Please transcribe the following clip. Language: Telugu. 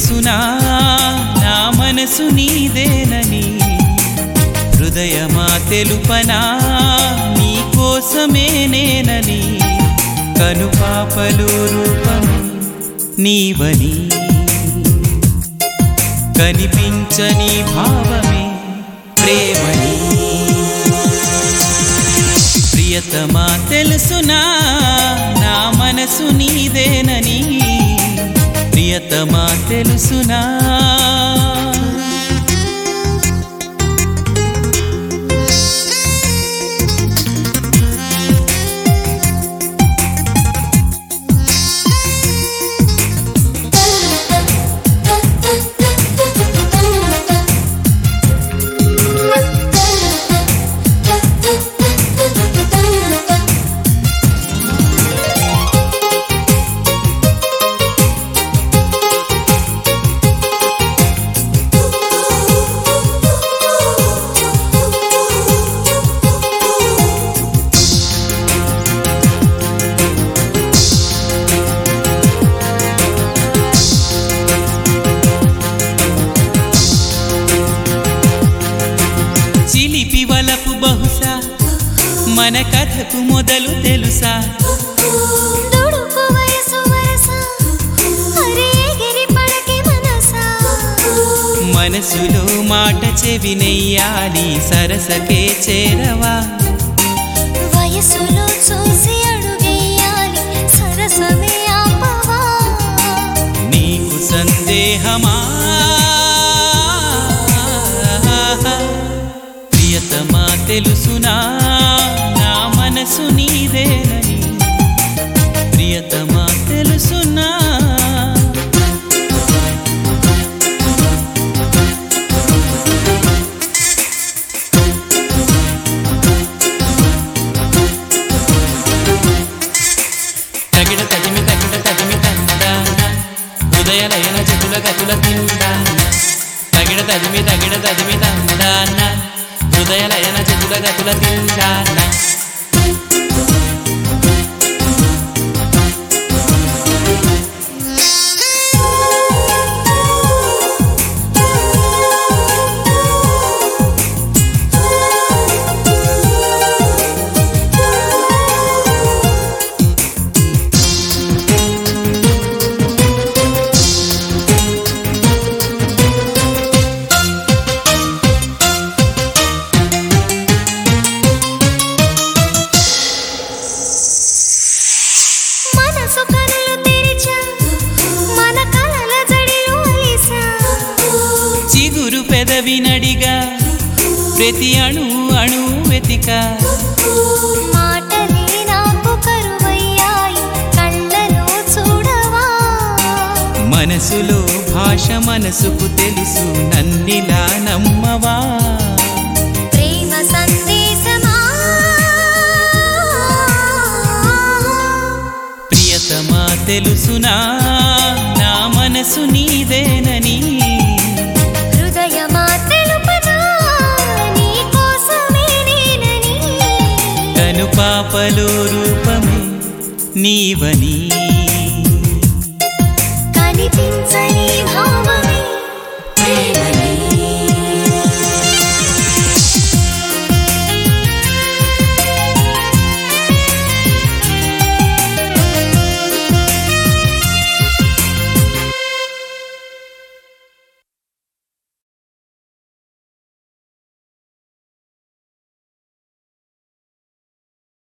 తెలుసునా నా మనసు నీదేనని హృదయమా తెలుపనా నీ కోసమే నేనని కనుపాపలు రూపమే నీవని కనిపించని భావమే ప్రేమని ప్రియతమా తెలుసునా నా మనసు నీదేనని ప్రియతమా తెలుసునా చిలిపి వలపు బహుశా మన కథకు మొదలు తెలుసా మనసులో మాట చెవినెయ్యాలి సరసకే చేరవా వయసులో చూసి అడుగేయాలి సరసమే ఆపవా నీకు సందేహమా ప్రియతమా తెలుసునా నా మనసు నీదేనని ప్రియతమా తెలుసునా తగిడ తదిమి తందాన హృదయలయన చెతుల గతుల తిందాన తగిడ తదిమి తందాన హృదయలయన చెతుల గతుల తిందాన చిగురు పెదవి నడిగా ప్రతి అణు అణు వెతిక మాటలే నాకు కరువయ్యాయి కళ్ళలో చూడవా మనసులో భాష మనసుకు తెలుసు నన్నిలా నమ్మవా ప్రేమ సందేశమా ప్రియతమా తెలుసునా నా మనసు నీదేనని హృదయమా తెలుపనా నీ కోసమే నేనని కనుపాపలో రూపమే నీవని